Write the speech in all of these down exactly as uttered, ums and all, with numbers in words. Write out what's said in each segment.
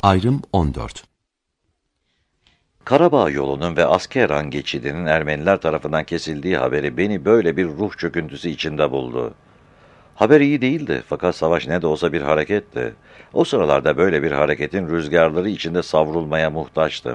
Ayrım on dört. Karabağ yolunun ve Askeran geçidinin Ermeniler tarafından kesildiği haberi beni böyle bir ruh çöküntüsü içinde buldu. Haber iyi değildi fakat savaş ne de olsa bir hareketti. O sıralarda böyle bir hareketin rüzgarları içinde savrulmaya muhtaçtım.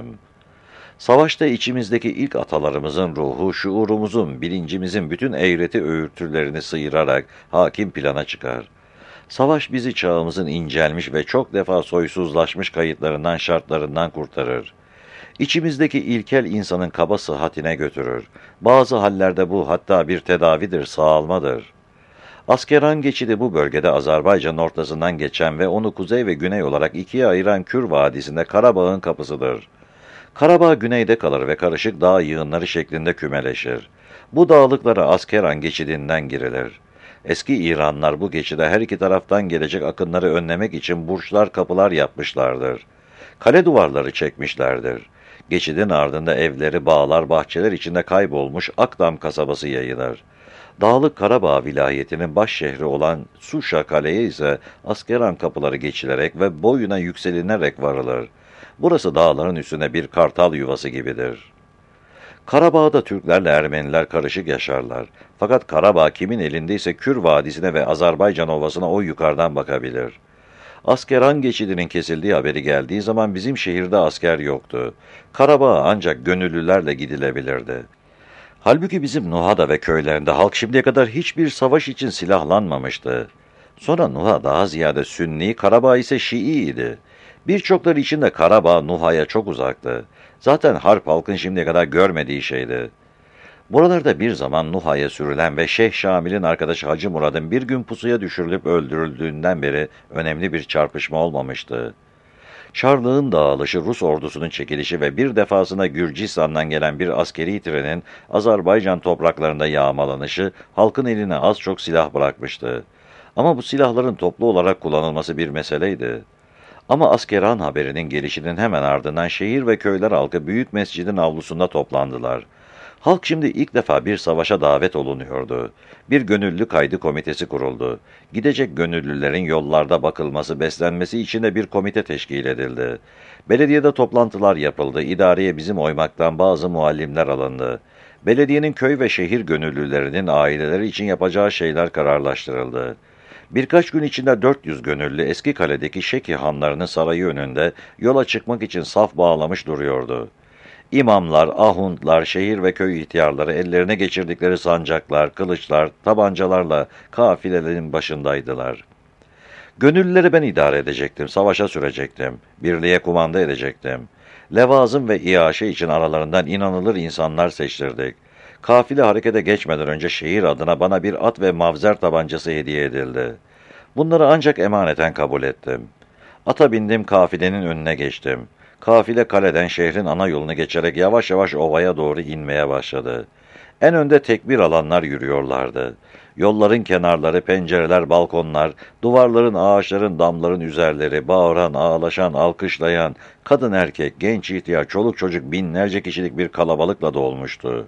Savaşta içimizdeki ilk atalarımızın ruhu, şuurumuzun, bilincimizin bütün eğreti öğürtülerini sıyırarak hakim plana çıkar. Savaş bizi çağımızın incelmiş ve çok defa soysuzlaşmış kayıtlarından, şartlarından kurtarır. İçimizdeki ilkel insanın kaba sıhhatine götürür. Bazı hallerde bu hatta bir tedavidir, sağalmadır. Askeran geçidi bu bölgede Azerbaycan'ın ortasından geçen ve onu kuzey ve güney olarak ikiye ayıran Kür Vadisi'nde Karabağ'ın kapısıdır. Karabağ güneyde kalır ve karışık dağ yığınları şeklinde kümeleşir. Bu dağlıklara Askeran geçidinden girilir. Eski İranlar bu geçide her iki taraftan gelecek akınları önlemek için burçlar, kapılar yapmışlardır. Kale duvarları çekmişlerdir. Geçidin ardında evleri, bağlar, bahçeler içinde kaybolmuş Akdam kasabası yayılır. Dağlık Karabağ vilayetinin baş şehri olan Suşa Kale'ye ise Askeran kapıları geçilerek ve boyuna yükselinerek varılır. Burası dağların üstüne bir kartal yuvası gibidir. Karabağ'da Türklerle Ermeniler karışık yaşarlar. Fakat Karabağ kimin elindeyse Kür Vadisi'ne ve Azerbaycan Ovası'na o yukarıdan bakabilir. Askeran geçidinin kesildiği haberi geldiği zaman bizim şehirde asker yoktu. Karabağ ancak gönüllülerle gidilebilirdi. Halbuki bizim Nuhada ve köylerinde halk şimdiye kadar hiçbir savaş için silahlanmamıştı. Sonra Nuha daha ziyade Sünni, Karabağ ise Şii'ydi. Birçokları için de Karabağ Nuha'ya çok uzaktı. Zaten harp halkın şimdiye kadar görmediği şeydi. Buralarda bir zaman Nuha'ya sürülen ve Şeyh Şamil'in arkadaşı Hacı Murad'ın bir gün pusuya düşürülüp öldürüldüğünden beri önemli bir çarpışma olmamıştı. Çarlığın dağılışı, Rus ordusunun çekilişi ve bir defasında Gürcistan'dan gelen bir askeri trenin Azerbaycan topraklarında yağmalanışı halkın eline az çok silah bırakmıştı. Ama bu silahların toplu olarak kullanılması bir meseleydi. Ama Askeran haberinin gelişinin hemen ardından şehir ve köyler halkı büyük mescidin avlusunda toplandılar. Halk şimdi ilk defa bir savaşa davet olunuyordu. Bir gönüllü kaydı komitesi kuruldu. Gidecek gönüllülerin yollarda bakılması, beslenmesi için de bir komite teşkil edildi. Belediyede toplantılar yapıldı. İdareye bizim oymaktan bazı muallimler alındı. Belediyenin köy ve şehir gönüllülerinin aileleri için yapacağı şeyler kararlaştırıldı. Birkaç gün içinde dört yüz gönüllü eski kaledeki Şeki hanlarının sarayı önünde yola çıkmak için saf bağlamış duruyordu. İmamlar, ahundlar, şehir ve köy ihtiyarları ellerine geçirdikleri sancaklar, kılıçlar, tabancalarla kafilelerin başındaydılar. Gönüllüleri ben idare edecektim, savaşa sürecektim, birliğe kumanda edecektim. Levazım ve iaşe için aralarından inanılır insanlar seçtirdik. Kafile harekete geçmeden önce şehir adına bana bir at ve mavzer tabancası hediye edildi. Bunları ancak emaneten kabul ettim. Ata bindim, kafilenin önüne geçtim. Kafile kaleden şehrin ana yolunu geçerek yavaş yavaş ovaya doğru inmeye başladı. En önde tekbir alanlar yürüyorlardı. Yolların kenarları, pencereler, balkonlar, duvarların, ağaçların, damların üzerleri, bağıran, ağlaşan, alkışlayan, kadın erkek, genç ihtiyar, çoluk çocuk binlerce kişilik bir kalabalıkla dolmuştu.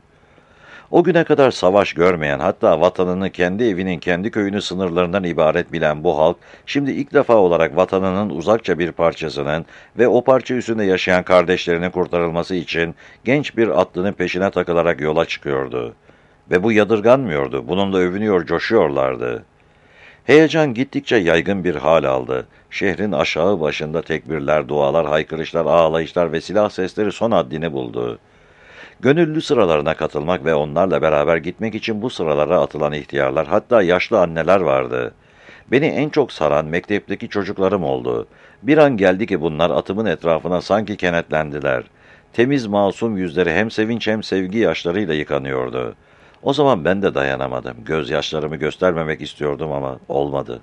O güne kadar savaş görmeyen, hatta vatanını, kendi evinin, kendi köyünün sınırlarından ibaret bilen bu halk, şimdi ilk defa olarak vatanının uzakça bir parçasının ve o parça üstünde yaşayan kardeşlerinin kurtarılması için genç bir atlının peşine takılarak yola çıkıyordu. Ve bu yadırganmıyordu, bununla övünüyor, coşuyorlardı. Heyecan gittikçe yaygın bir hal aldı. Şehrin aşağı başında tekbirler, dualar, haykırışlar, ağlayışlar ve silah sesleri son haddini buldu. Gönüllü sıralarına katılmak ve onlarla beraber gitmek için bu sıralara atılan ihtiyarlar, hatta yaşlı anneler vardı. Beni en çok saran mektepteki çocuklarım oldu. Bir an geldi ki bunlar atımın etrafına sanki kenetlendiler. Temiz masum yüzleri hem sevinç hem sevgi yaşlarıyla yıkanıyordu. O zaman ben de dayanamadım. Gözyaşlarımı göstermemek istiyordum ama olmadı.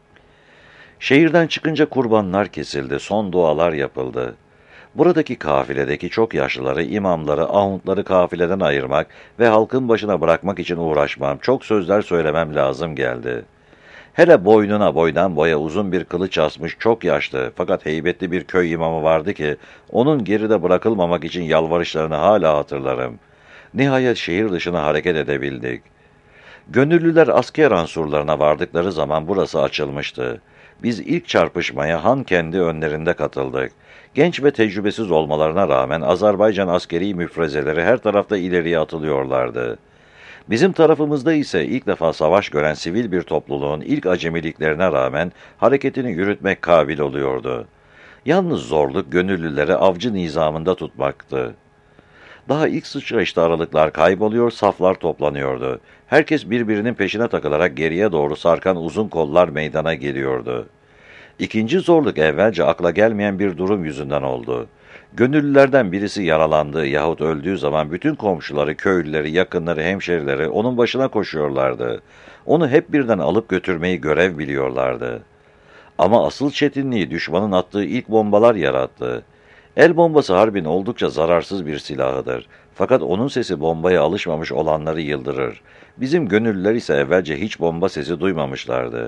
Şehirden çıkınca kurbanlar kesildi, son dualar yapıldı. Buradaki kafiledeki çok yaşlıları, imamları, ahundları kafileden ayırmak ve halkın başına bırakmak için uğraşmam, çok sözler söylemem lazım geldi. Hele boynuna boydan boya uzun bir kılıç asmış çok yaşlı fakat heybetli bir köy imamı vardı ki onun geride bırakılmamak için yalvarışlarını hala hatırlarım. Nihayet şehir dışına hareket edebildik. Gönüllüler asker unsurlarına vardıkları zaman burası açılmıştı. Biz ilk çarpışmaya Han kendi önlerinde katıldık. Genç ve tecrübesiz olmalarına rağmen Azerbaycan askeri müfrezeleri her tarafta ileriye atılıyorlardı. Bizim tarafımızda ise ilk defa savaş gören sivil bir topluluğun ilk acemiliklerine rağmen hareketini yürütmek kabil oluyordu. Yalnız zorluk gönüllüleri avcı nizamında tutmaktı. Daha ilk sıçrayışta aralıklar kayboluyor, saflar toplanıyordu. Herkes birbirinin peşine takılarak geriye doğru sarkan uzun kollar meydana geliyordu. İkinci zorluk evvelce akla gelmeyen bir durum yüzünden oldu. Gönüllülerden birisi yaralandığı yahut öldüğü zaman bütün komşuları, köylüleri, yakınları, hemşerileri onun başına koşuyorlardı. Onu hep birden alıp götürmeyi görev biliyorlardı. Ama asıl çetinliği düşmanın attığı ilk bombalar yarattı. El bombası harbin oldukça zararsız bir silahıdır. Fakat onun sesi bombaya alışmamış olanları yıldırır. Bizim gönüllüler ise evvelce hiç bomba sesi duymamışlardı.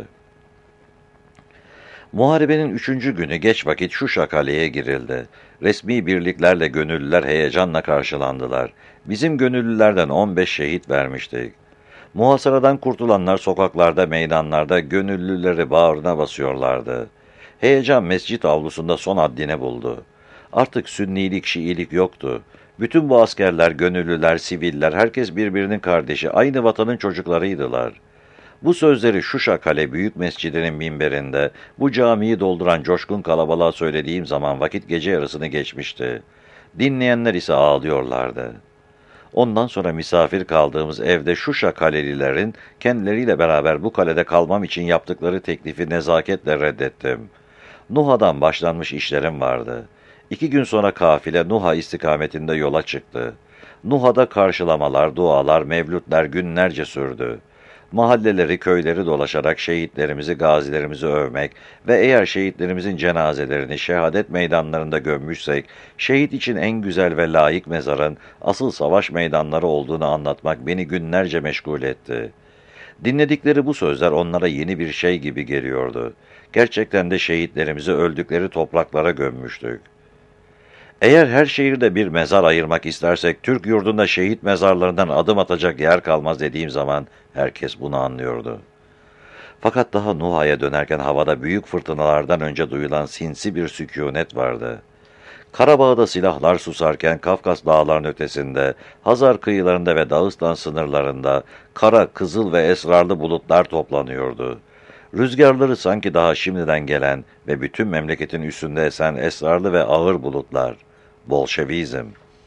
Muharebenin üçüncü günü geç vakit Şuşa Kale'ye girildi. Resmi birliklerle gönüllüler heyecanla karşılandılar. Bizim gönüllülerden on beş şehit vermiştik. Muhasaradan kurtulanlar sokaklarda, meydanlarda gönüllüleri bağrına basıyorlardı. Heyecan mescit avlusunda son haddini buldu. Artık Sünnilik, Şiilik yoktu. Bütün bu askerler, gönüllüler, siviller, herkes birbirinin kardeşi, aynı vatanın çocuklarıydılar. Bu sözleri Şuşa Kale Büyük Mescidi'nin minberinde, bu camiyi dolduran coşkun kalabalığa söylediğim zaman vakit gece yarısını geçmişti. Dinleyenler ise ağlıyorlardı. Ondan sonra misafir kaldığımız evde Şuşa Kalelilerin kendileriyle beraber bu kalede kalmam için yaptıkları teklifi nezaketle reddettim. Nuha'dan başlanmış işlerim vardı. İki gün sonra kafile Nuha istikametinde yola çıktı. Nuha'da karşılamalar, dualar, mevlütler günlerce sürdü. Mahalleleri, köyleri dolaşarak şehitlerimizi, gazilerimizi övmek ve eğer şehitlerimizin cenazelerini şehadet meydanlarında gömmüşsek, şehit için en güzel ve layık mezarın asıl savaş meydanları olduğunu anlatmak beni günlerce meşgul etti. Dinledikleri bu sözler onlara yeni bir şey gibi geliyordu. Gerçekten de şehitlerimizi öldükleri topraklara gömmüştük. Eğer her şehirde bir mezar ayırmak istersek, Türk yurdunda şehit mezarlarından adım atacak yer kalmaz dediğim zaman herkes bunu anlıyordu. Fakat daha Nuha'ya dönerken havada büyük fırtınalardan önce duyulan sinsi bir sükûnet vardı. Karabağ'da silahlar susarken Kafkas dağlarının ötesinde, Hazar kıyılarında ve Dağıstan sınırlarında kara, kızıl ve esrarlı bulutlar toplanıyordu. Rüzgarları sanki daha şimdiden gelen ve bütün memleketin üstünde esen esrarlı ve ağır bulutlar. Bolşevizm.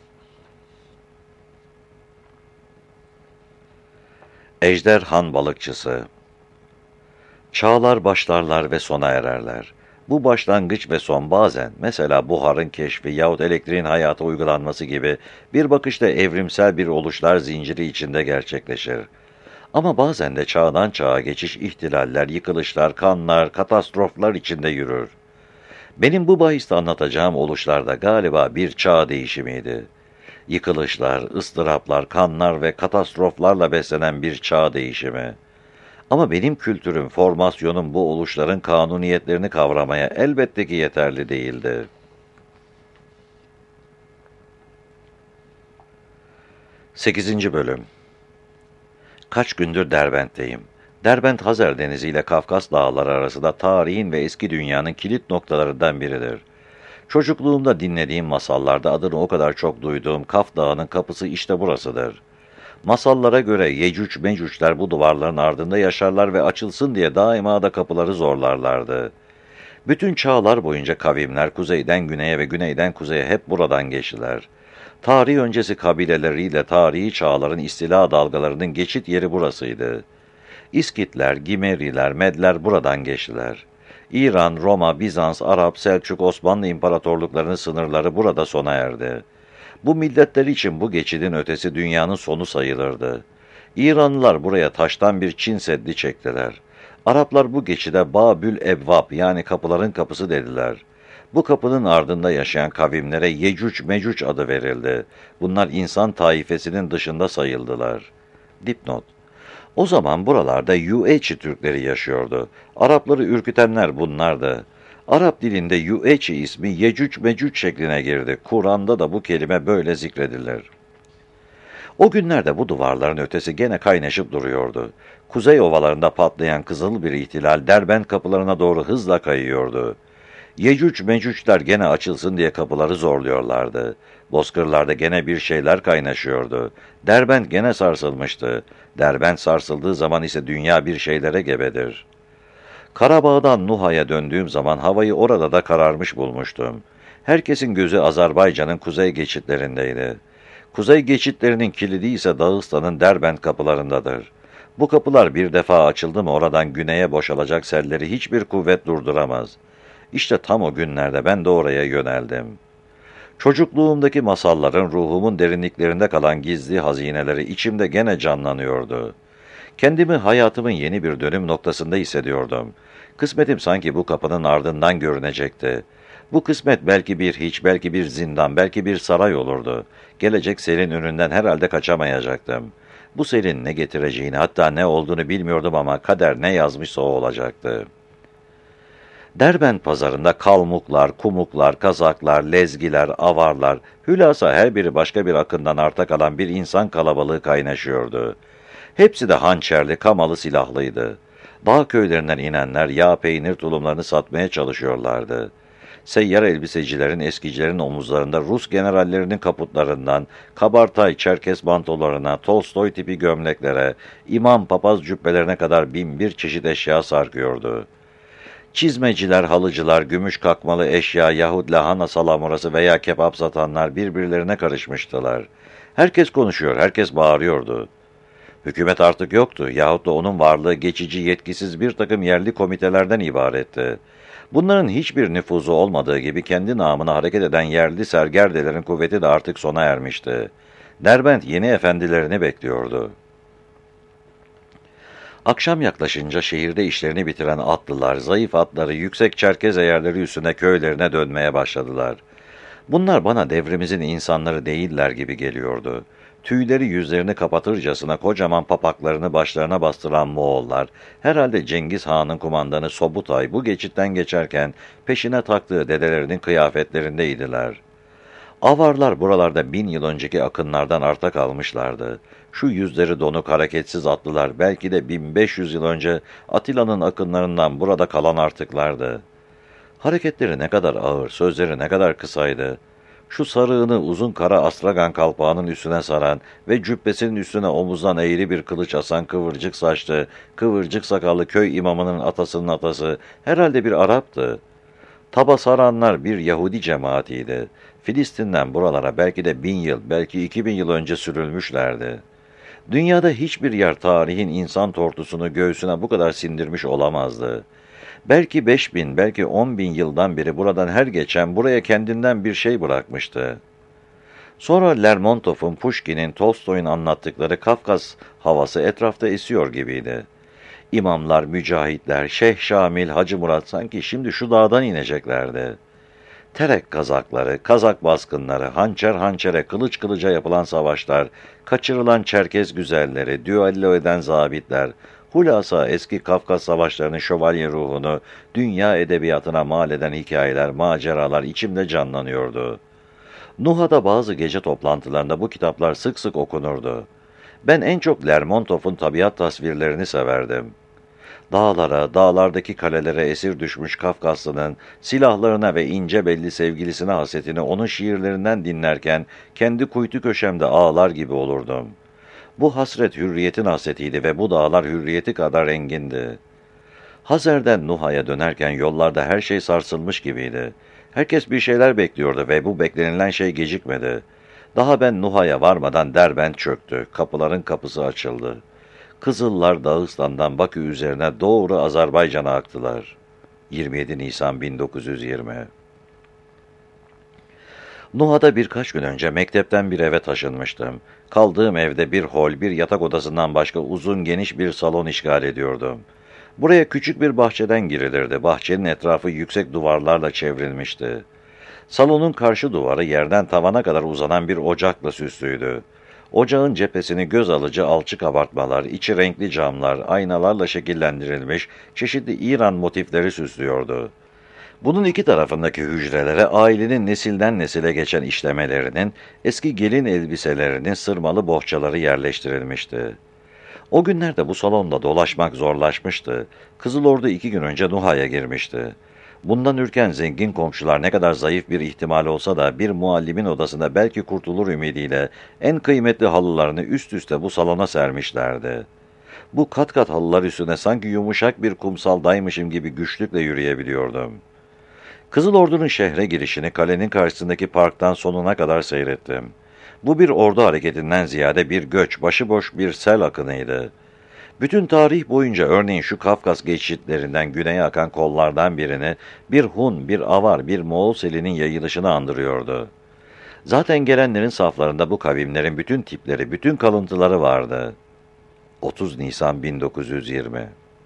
Ejder Han balıkçısı. Çağlar başlarlar ve sona ererler. Bu başlangıç ve son bazen, mesela buharın keşfi yahut elektriğin hayata uygulanması gibi bir bakışta evrimsel bir oluşlar zinciri içinde gerçekleşir. Ama bazen de çağdan çağa geçiş ihtilaller, yıkılışlar, kanlar, katastroflar içinde yürür. Benim bu bahiste anlatacağım oluşlarda galiba bir çağ değişimiydi. Yıkılışlar, ıstıraplar, kanlar ve katastroflarla beslenen bir çağ değişimi. Ama benim kültürüm, formasyonum bu oluşların kanuniyetlerini kavramaya elbette ki yeterli değildi. sekizinci Bölüm. Kaç gündür Derbent'teyim. Derbent, Hazar Denizi ile Kafkas Dağları arasında tarihin ve eski dünyanın kilit noktalarından biridir. Çocukluğumda dinlediğim masallarda adını o kadar çok duyduğum Kaf Dağı'nın kapısı işte burasıdır. Masallara göre Yecüc Mecücler bu duvarların ardında yaşarlar ve açılsın diye daima da kapıları zorlarlardı. Bütün çağlar boyunca kavimler kuzeyden güneye ve güneyden kuzeye hep buradan geçtiler. Tarih öncesi kabileleriyle tarihi çağların istila dalgalarının geçit yeri burasıydı. İskitler, Gimeriler, Medler buradan geçtiler. İran, Roma, Bizans, Arap, Selçuk, Osmanlı imparatorluklarının sınırları burada sona erdi. Bu milletler için bu geçidin ötesi dünyanın sonu sayılırdı. İranlılar buraya taştan bir Çin Seddi çektiler. Araplar bu geçide Babül Ebvab yani kapıların kapısı dediler. Bu kapının ardında yaşayan kavimlere Yecüc Mecüc adı verildi. Bunlar insan taifesinin dışında sayıldılar. Dipnot. O zaman buralarda Yueçi Türkleri yaşıyordu. Arapları ürkütenler bunlardı. Arap dilinde Yueçi ismi Yecüc Mecüc şekline girdi. Kur'an'da da bu kelime böyle zikredilir. O günlerde bu duvarların ötesi gene kaynaşıp duruyordu. Kuzey ovalarında patlayan kızıl bir ihtilal Derbent kapılarına doğru hızla kayıyordu. Yecüc mecücler gene açılsın diye kapıları zorluyorlardı. Bozkırlarda gene bir şeyler kaynaşıyordu. Derbent gene sarsılmıştı. Derbent sarsıldığı zaman ise dünya bir şeylere gebedir. Karabağ'dan Nuha'ya döndüğüm zaman havayı orada da kararmış bulmuştum. Herkesin gözü Azerbaycan'ın kuzey geçitlerindeydi. Kuzey geçitlerinin kilidi ise Dağıstan'ın Derbent kapılarındadır. Bu kapılar bir defa açıldı mı oradan güneye boşalacak selleri hiçbir kuvvet durduramaz. İşte tam o günlerde ben de oraya yöneldim. Çocukluğumdaki masalların ruhumun derinliklerinde kalan gizli hazineleri içimde gene canlanıyordu. Kendimi hayatımın yeni bir dönüm noktasında hissediyordum. Kısmetim sanki bu kapının ardından görünecekti. Bu kısmet belki bir hiç, belki bir zindan, belki bir saray olurdu. Gelecek selin önünden herhalde kaçamayacaktım. Bu selin ne getireceğini, hatta ne olduğunu bilmiyordum ama kader ne yazmışsa o olacaktı. Derbent pazarında kalmuklar, kumuklar, kazaklar, lezgiler, avarlar, hülasa her biri başka bir akından arta kalan bir insan kalabalığı kaynaşıyordu. Hepsi de hançerli, kamalı silahlıydı. Dağ köylerinden inenler yağ peynir tulumlarını satmaya çalışıyorlardı. Seyyar elbisecilerin, eskicilerin omuzlarında Rus generallerinin kaputlarından, kabartay, çerkes bantolarına, Tolstoy tipi gömleklere, imam papaz cübbelerine kadar bin bir çeşit eşya sarkıyordu. Çizmeciler, halıcılar, gümüş kakmalı eşya yahut lahana salamurası veya kebap satanlar birbirlerine karışmıştılar. Herkes konuşuyor, herkes bağırıyordu. Hükümet artık yoktu yahut da onun varlığı geçici yetkisiz bir takım yerli komitelerden ibaretti. Bunların hiçbir nüfuzu olmadığı gibi kendi namına hareket eden yerli sergerdelerin kuvveti de artık sona ermişti. Derbent yeni efendilerini bekliyordu. Akşam yaklaşınca şehirde işlerini bitiren atlılar, zayıf atları yüksek Çerkez eğerleri üstüne köylerine dönmeye başladılar. Bunlar bana devrimizin insanları değiller gibi geliyordu. Tüyleri yüzlerini kapatırcasına kocaman papaklarını başlarına bastıran Moğollar, herhalde Cengiz Han'ın kumandanı Sobutay bu geçitten geçerken peşine taktığı dedelerinin kıyafetlerindeydiler. Avarlar buralarda bin yıl önceki akınlardan arta kalmışlardı. Şu yüzleri donuk hareketsiz atlılar belki de bin beş yüz yıl önce Atilla'nın akınlarından burada kalan artıklardı. Hareketleri ne kadar ağır, sözleri ne kadar kısaydı. Şu sarığını uzun kara astragan kalpağının üstüne saran ve cübbesinin üstüne omuzdan eğri bir kılıç asan kıvırcık saçlı, kıvırcık sakallı köy imamının atasının atası herhalde bir Arap'tı. Taba saranlar bir Yahudi cemaatiydi. Filistin'den buralara belki de bin yıl, belki iki bin yıl önce sürülmüşlerdi. Dünyada hiçbir yer tarihin insan tortusunu göğsüne bu kadar sindirmiş olamazdı. Belki beş bin, belki on bin yıldan beri buradan her geçen buraya kendinden bir şey bırakmıştı. Sonra Lermontov'un, Puşkin'in, Tolstoy'un anlattıkları Kafkas havası etrafta esiyor gibiydi. İmamlar, mücahitler, Şeyh Şamil, Hacı Murat sanki şimdi şu dağdan ineceklerdi. Terek kazakları, kazak baskınları, hançer hançere, kılıç kılıca yapılan savaşlar, kaçırılan Çerkez güzelleri, düello eden zabitler, hulasa eski Kafkas savaşlarının şövalye ruhunu dünya edebiyatına mal eden hikayeler, maceralar içimde canlanıyordu. Nuha'da bazı gece toplantılarında bu kitaplar sık sık okunurdu. Ben en çok Lermontov'un tabiat tasvirlerini severdim. Dağlara, dağlardaki kalelere esir düşmüş Kafkaslı'nın silahlarına ve ince belli sevgilisine hasretini onun şiirlerinden dinlerken kendi kuytu köşemde ağlar gibi olurdum. Bu hasret hürriyetin hasretiydi ve bu dağlar hürriyeti kadar engindi. Hazer'den Nuha'ya dönerken yollarda her şey sarsılmış gibiydi. Herkes bir şeyler bekliyordu ve bu beklenilen şey gecikmedi. Daha ben Nuha'ya varmadan Derbent çöktü, kapıların kapısı açıldı. Kızıllar Dağıstan'dan Bakü üzerine doğru Azerbaycan'a aktılar. yirmi yedi Nisan bin dokuz yüz yirmi. Nuha'da birkaç gün önce mektepten bir eve taşınmıştım. Kaldığım evde bir hol, bir yatak odasından başka uzun geniş bir salon işgal ediyordum. Buraya küçük bir bahçeden girilirdi. Bahçenin etrafı yüksek duvarlarla çevrilmişti. Salonun karşı duvarı yerden tavana kadar uzanan bir ocakla süslüydü. Ocağın cephesini göz alıcı alçık abartmalar, içi renkli camlar, aynalarla şekillendirilmiş çeşitli İran motifleri süslüyordu. Bunun iki tarafındaki hücrelere ailenin nesilden nesile geçen işlemelerinin, eski gelin elbiselerinin sırmalı bohçaları yerleştirilmişti. O günlerde bu salonda dolaşmak zorlaşmıştı. Kızıl Ordu iki gün önce Nuha'ya girmişti. Bundan ürken zengin komşular ne kadar zayıf bir ihtimal olsa da bir muallimin odasında belki kurtulur ümidiyle en kıymetli halılarını üst üste bu salona sermişlerdi. Bu kat kat halılar üstüne sanki yumuşak bir kumsaldaymışım gibi güçlükle yürüyebiliyordum. Kızıl Ordu'nun şehre girişini kalenin karşısındaki parktan sonuna kadar seyrettim. Bu bir ordu hareketinden ziyade bir göç, başıboş bir sel akınıydı. Bütün tarih boyunca örneğin şu Kafkas geçitlerinden güneye akan kollardan birini bir Hun, bir Avar, bir Moğol selinin yayılışını andırıyordu. Zaten gelenlerin saflarında bu kavimlerin bütün tipleri, bütün kalıntıları vardı. otuz Nisan bin dokuz yüz yirmi.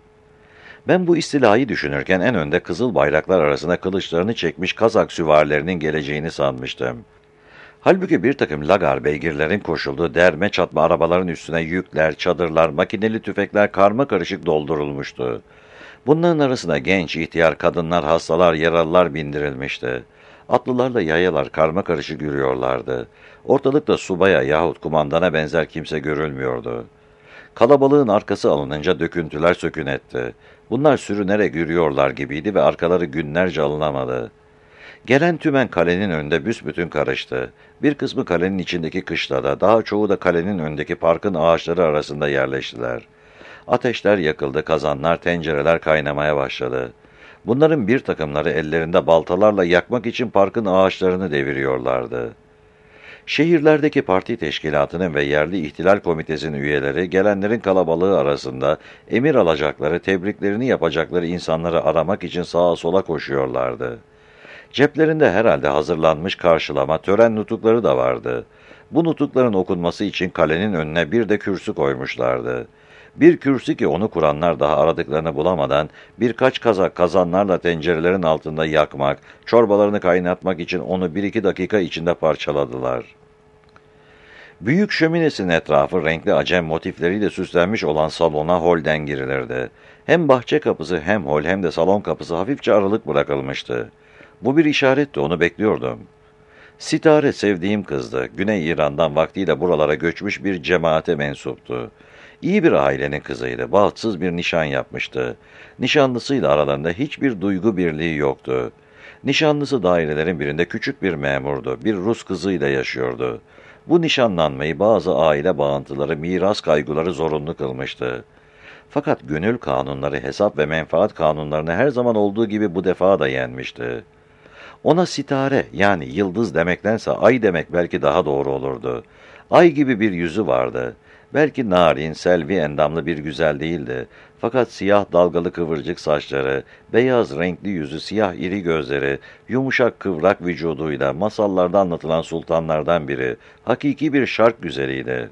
Ben bu istilayı düşünürken en önde kızıl bayraklar arasında kılıçlarını çekmiş Kazak süvarilerinin geleceğini sanmıştım. Halbuki bir takım lagar beygirlerin koşulduğu derme çatma arabaların üstüne yükler, çadırlar, makineli tüfekler karma karışık doldurulmuştu. Bunların arasına genç, ihtiyar, kadınlar, hastalar, yaralılar bindirilmişti. Atlılarla yayalar karma karışık yürüyorlardı. Ortalıkta subaya yahut kumandana benzer kimse görülmüyordu. Kalabalığın arkası alınınca döküntüler sökün etti. Bunlar sürünerek yürüyorlar gibiydi ve arkaları günlerce alınamadı. Gelen tümen kalenin önünde büsbütün karıştı. Bir kısmı kalenin içindeki kışlada, daha çoğu da kalenin önündeki parkın ağaçları arasında yerleştiler. Ateşler yakıldı, kazanlar, tencereler kaynamaya başladı. Bunların bir takımları ellerinde baltalarla yakmak için parkın ağaçlarını deviriyorlardı. Şehirlerdeki parti teşkilatının ve yerli ihtilal komitesinin üyeleri gelenlerin kalabalığı arasında emir alacakları, tebriklerini yapacakları insanları aramak için sağa sola koşuyorlardı. Ceplerinde herhalde hazırlanmış karşılama, tören nutukları da vardı. Bu nutukların okunması için kalenin önüne bir de kürsü koymuşlardı. Bir kürsü ki onu kuranlar daha aradıklarını bulamadan birkaç kazak kazanlarla tencerelerin altında yakmak, çorbalarını kaynatmak için onu bir iki dakika içinde parçaladılar. Büyük şöminesinin etrafı renkli acem motifleriyle süslenmiş olan salona holden girilirdi. Hem bahçe kapısı hem hol hem de salon kapısı hafifçe aralık bırakılmıştı. Bu bir işaretti, onu bekliyordum. Sitare sevdiğim kızdı. Güney İran'dan vaktiyle buralara göçmüş bir cemaate mensuptu. İyi bir ailenin kızıydı. Bahtsız bir nişan yapmıştı. Nişanlısıyla aralarında hiçbir duygu birliği yoktu. Nişanlısı dairelerin birinde küçük bir memurdu. Bir Rus kızıyla yaşıyordu. Bu nişanlanmayı bazı aile bağıntıları, miras kaygıları zorunlu kılmıştı. Fakat gönül kanunları, hesap ve menfaat kanunlarını her zaman olduğu gibi bu defa da yenmişti. Ona sitare yani yıldız demektense ay demek belki daha doğru olurdu. Ay gibi bir yüzü vardı. Belki narin, selvi endamlı bir güzel değildi. Fakat siyah dalgalı kıvırcık saçları, beyaz renkli yüzü, siyah iri gözleri, yumuşak kıvrak vücuduyla masallarda anlatılan sultanlardan biri, hakiki bir şark güzeliydi.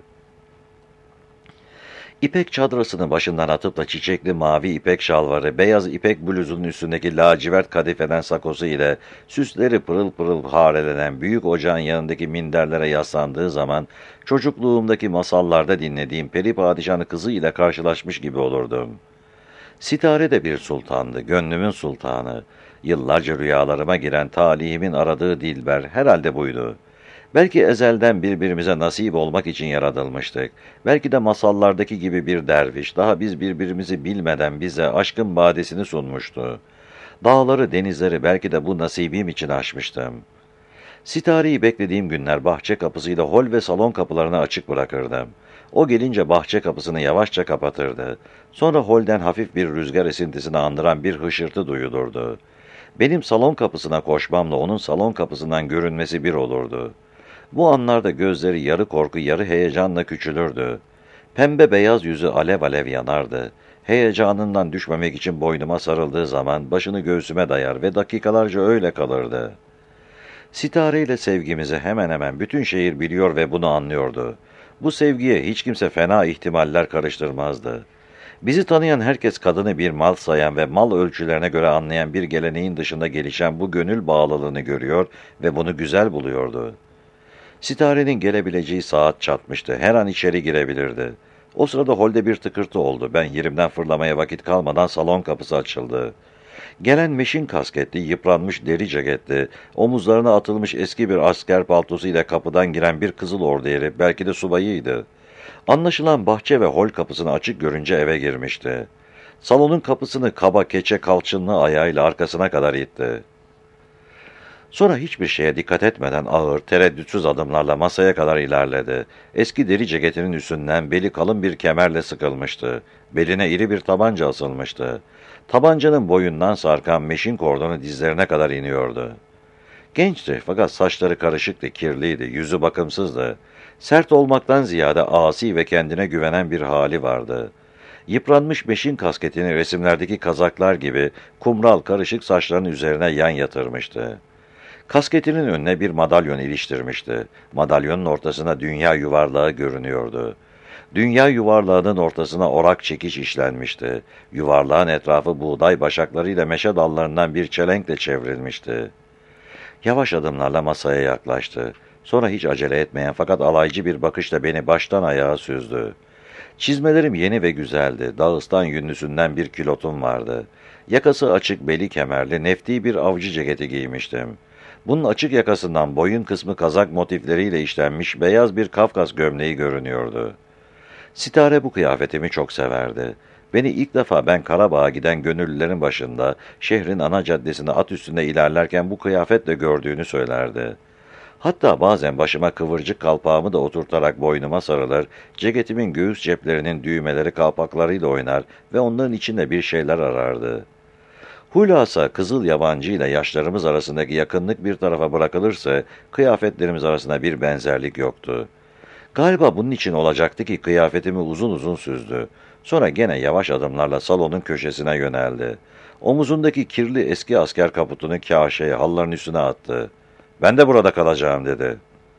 İpek çadrasını başından atıp da çiçekli mavi ipek şalvarı, beyaz ipek bluzunun üstündeki lacivert kadifeden sakosu ile süsleri pırıl pırıl harelenen büyük ocağın yanındaki minderlere yaslandığı zaman çocukluğumdaki masallarda dinlediğim peri padişahın kızı ile karşılaşmış gibi olurdum. Sitare de bir sultandı, gönlümün sultanı. Yıllarca rüyalarıma giren talihimin aradığı dilber herhalde buydu. Belki ezelden birbirimize nasip olmak için yaratılmıştık. Belki de masallardaki gibi bir derviş, daha biz birbirimizi bilmeden bize aşkın badesini sunmuştu. Dağları, denizleri belki de bu nasibim için aşmıştım. Sitareyi beklediğim günler bahçe kapısıyla hol ve salon kapılarını açık bırakırdım. O gelince bahçe kapısını yavaşça kapatırdı. Sonra holden hafif bir rüzgar esintisini andıran bir hışırtı duyulurdu. Benim salon kapısına koşmamla onun salon kapısından görünmesi bir olurdu. Bu anlarda gözleri yarı korku yarı heyecanla küçülürdü. Pembe beyaz yüzü alev alev yanardı. Heyecanından düşmemek için boynuma sarıldığı zaman başını göğsüme dayar ve dakikalarca öyle kalırdı. Sitare ile sevgimizi hemen hemen bütün şehir biliyor ve bunu anlıyordu. Bu sevgiye hiç kimse fena ihtimaller karıştırmazdı. Bizi tanıyan herkes kadını bir mal sayan ve mal ölçülerine göre anlayan bir geleneğin dışında gelişen bu gönül bağlılığını görüyor ve bunu güzel buluyordu. Sitarenin gelebileceği saat çatmıştı. Her an içeri girebilirdi. O sırada holde bir tıkırtı oldu. Ben yerimden fırlamaya vakit kalmadan salon kapısı açıldı. Gelen meşin kasketli, yıpranmış deri ceketli, omuzlarına atılmış eski bir asker paltosu ile kapıdan giren bir kızıl ordu eri, belki de subayıydı. Anlaşılan bahçe ve hol kapısını açık görünce eve girmişti. Salonun kapısını kaba keçe kalçınlı ayağıyla arkasına kadar itti. Sonra hiçbir şeye dikkat etmeden ağır, tereddütsüz adımlarla masaya kadar ilerledi. Eski deri ceketinin üstünden beli kalın bir kemerle sıkılmıştı. Beline iri bir tabanca asılmıştı. Tabancanın boyundan sarkan meşin kordonu dizlerine kadar iniyordu. Gençti fakat saçları karışıktı, kirliydi, yüzü bakımsızdı. Sert olmaktan ziyade asi ve kendine güvenen bir hali vardı. Yıpranmış meşin kasketini resimlerdeki kazaklar gibi kumral karışık saçlarının üzerine yan yatırmıştı. Kasketinin önüne bir madalyon iliştirmişti. Madalyonun ortasına dünya yuvarlağı görünüyordu. Dünya yuvarlağının ortasına orak çekiç işlenmişti. Yuvarlağın etrafı buğday başaklarıyla meşe dallarından bir çelenkle çevrilmişti. Yavaş adımlarla masaya yaklaştı. Sonra hiç acele etmeyen fakat alaycı bir bakışla beni baştan ayağa süzdü. Çizmelerim yeni ve güzeldi. Dağıstan yünlüsünden bir kilotum vardı. Yakası açık, beli kemerli, nefti bir avcı ceketi giymiştim. Bunun açık yakasından boyun kısmı kazak motifleriyle işlenmiş beyaz bir Kafkas gömleği görünüyordu. Sitare bu kıyafetimi çok severdi. Beni ilk defa ben Karabağ'a giden gönüllülerin başında, şehrin ana caddesinde at üstünde ilerlerken bu kıyafetle gördüğünü söylerdi. Hatta bazen başıma kıvırcık kalpağımı da oturtarak boynuma sarılır, ceketimin göğüs ceplerinin düğmeleri kalpaklarıyla oynar ve onların içinde bir şeyler arardı. Hulasa kızıl yabancı ile yaşlarımız arasındaki yakınlık bir tarafa bırakılırsa, kıyafetlerimiz arasında bir benzerlik yoktu. Galiba bunun için olacaktı ki kıyafetimi uzun uzun süzdü. Sonra gene yavaş adımlarla salonun köşesine yöneldi. Omuzundaki kirli eski asker kaputunu kâşeye, halların üstüne attı. "Ben de burada kalacağım," dedi.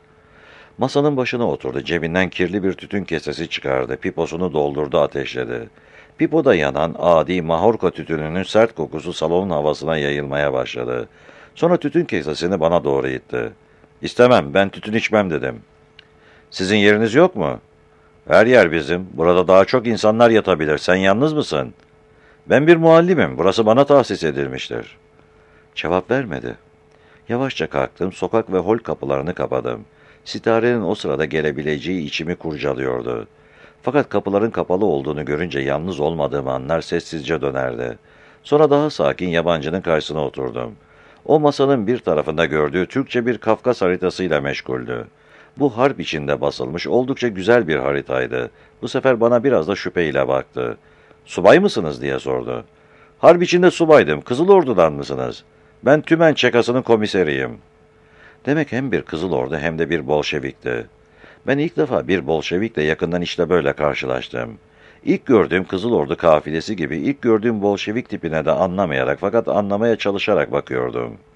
Masanın başına oturdu. Cebinden kirli bir tütün kesesi çıkardı. Piposunu doldurdu, ateşledi. Pipoda yanan adi mahorka tütününün sert kokusu salonun havasına yayılmaya başladı. Sonra tütün kesesini bana doğru itti. "İstemem, ben tütün içmem," dedim. "Sizin yeriniz yok mu?" "Her yer bizim. Burada daha çok insanlar yatabilir. Sen yalnız mısın?" "Ben bir muallimim. Burası bana tahsis edilmiştir." Cevap vermedi. Yavaşça kalktım, sokak ve hol kapılarını kapadım. Sitarenin o sırada gelebileceği içimi kurcalıyordu. Fakat kapıların kapalı olduğunu görünce yalnız olmadığımı anlar, sessizce dönerdi. Sonra daha sakin yabancının karşısına oturdum. O masanın bir tarafında gördüğü Türkçe bir Kafkas haritasıyla meşguldü. Bu harp içinde basılmış oldukça güzel bir haritaydı. Bu sefer bana biraz da şüpheyle baktı. "Subay mısınız?" diye sordu. "Harp içinde subaydım. Kızıl Ordu'dan mısınız?" "Ben Tümen Çekası'nın komiseriyim." Demek hem bir Kızıl Ordu hem de bir Bolşevikti. Ben ilk defa bir Bolşevikle yakından işte böyle karşılaştım. İlk gördüğüm Kızıl Ordu kafilesi gibi ilk gördüğüm Bolşevik tipine de anlamayarak fakat anlamaya çalışarak bakıyordum.